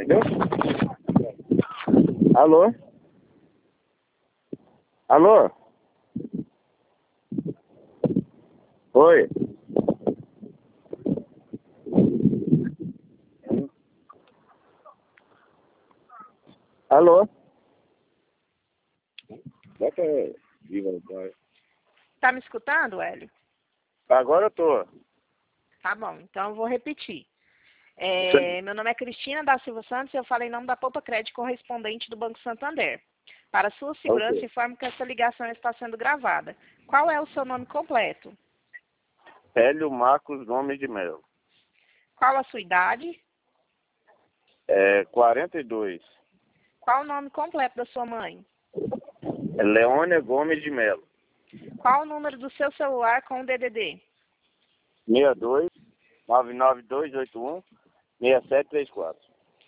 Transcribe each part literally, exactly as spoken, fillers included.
Entendeu? Alô? Alô? Oi? Alô? Bota viva no pai. Tá me escutando, Hélio? Agora eu tô. Tá bom, então eu vou repetir. É, meu nome é Cristina da Silva Santos e eu falo em nome da Poupa Crédito correspondente do Banco Santander. Para sua segurança, Ok. informo que essa ligação está sendo gravada. Qual é o seu nome completo? Hélio Marcos Gomes de Melo. Qual a sua idade? É quarenta e dois. Qual o nome completo da sua mãe? É Leônia Gomes de Melo. Qual o número do seu celular com o D D D? seis dois nove nove dois oito um seis sete três quatro.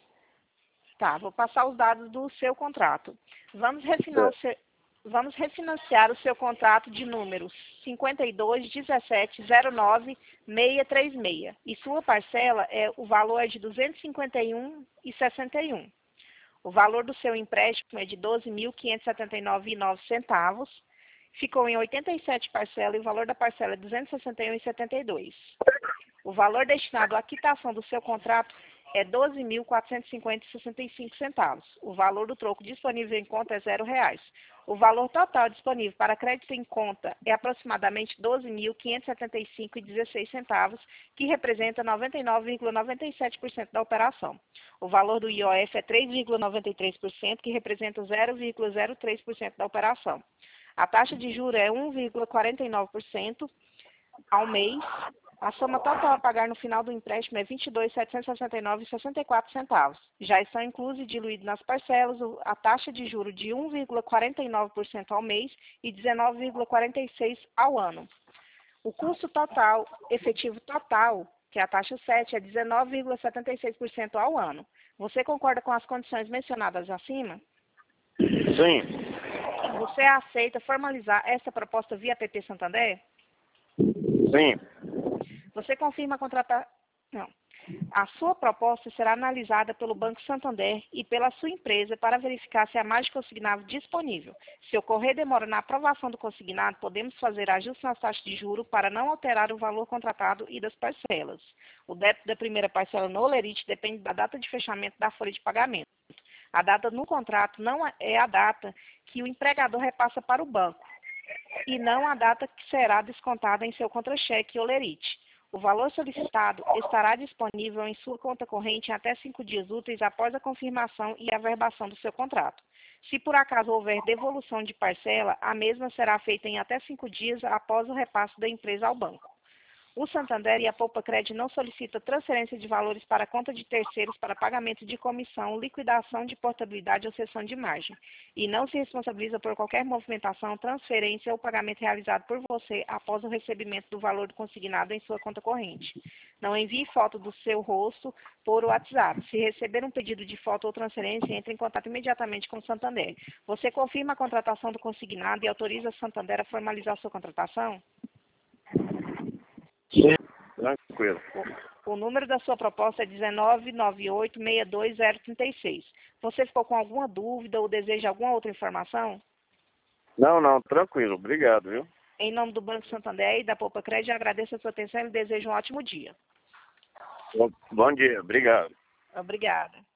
Tá, vou passar os dados do seu contrato. Vamos, refinar o Certo. seu, vamos refinanciar o seu contrato de números cinquenta e dois, dezessete, zero nove, seiscentos e trinta e seis. E sua parcela, é, o valor é de duzentos e cinquenta e um reais e sessenta e um. O valor do seu empréstimo é de doze mil quinhentos e setenta e nove reais e nove centavos. Ficou em oitenta e sete parcelas e o valor da parcela é duzentos e sessenta e um reais e setenta e dois. O valor destinado à quitação do seu contrato é doze mil quatrocentos e cinquenta reais e sessenta e cinco centavos. O valor do troco disponível em conta é zero reais. O valor total disponível para crédito em conta é aproximadamente doze mil quinhentos e setenta e cinco reais e dezesseis centavos, que representa noventa e nove vírgula noventa e sete por cento da operação. O valor do I O F é três vírgula noventa e três por cento, que representa zero vírgula zero três por cento da operação. A taxa de juros é um vírgula quarenta e nove por cento ao mês. A soma total a pagar no final do empréstimo é vinte e dois mil setecentos e sessenta e nove reais e sessenta e quatro centavos. Já estão inclusos e diluídos nas parcelas a taxa de juros de um vírgula quarenta e nove por cento ao mês e dezenove vírgula quarenta e seis por cento ao ano. O custo total, efetivo total, que é a taxa sete, é dezenove vírgula setenta e seis por cento ao ano. Você concorda com as condições mencionadas acima? Sim. Você aceita formalizar essa proposta via P P Santander? Sim. Você confirma a contratação? Não. A sua proposta será analisada pelo Banco Santander e pela sua empresa para verificar se há margem consignado disponível. Se ocorrer demora na aprovação do consignado, podemos fazer ajustes nas taxas de juros para não alterar o valor contratado e das parcelas. O débito da primeira parcela no Olerite depende da data de fechamento da folha de pagamento. A data no contrato não é a data que o empregador repassa para o banco e não a data que será descontada em seu contra-cheque Olerite. O valor solicitado estará disponível em sua conta corrente em até cinco dias úteis após a confirmação e averbação do seu contrato. Se por acaso houver devolução de parcela, a mesma será feita em até cinco dias após o repasse da empresa ao banco. O Santander e a Poupa Crédito não solicitam transferência de valores para a conta de terceiros para pagamento de comissão, liquidação de portabilidade ou cessão de margem, e não se responsabiliza por qualquer movimentação, transferência ou pagamento realizado por você após o recebimento do valor consignado em sua conta corrente. Não envie foto do seu rosto por WhatsApp. Se receber um pedido de foto ou transferência, entre em contato imediatamente com o Santander. Você confirma a contratação do consignado e autoriza o Santander a formalizar sua contratação? Sim. Tranquilo. O, o número da sua proposta é dezenove nove oito seis dois zero três seis. Você ficou com alguma dúvida ou deseja alguma outra informação? Não, não, tranquilo. Obrigado, viu? Em nome do Banco Santander e da Poupa Crédito, eu agradeço a sua atenção e desejo um ótimo dia. Bom, bom dia. Obrigado. Obrigada.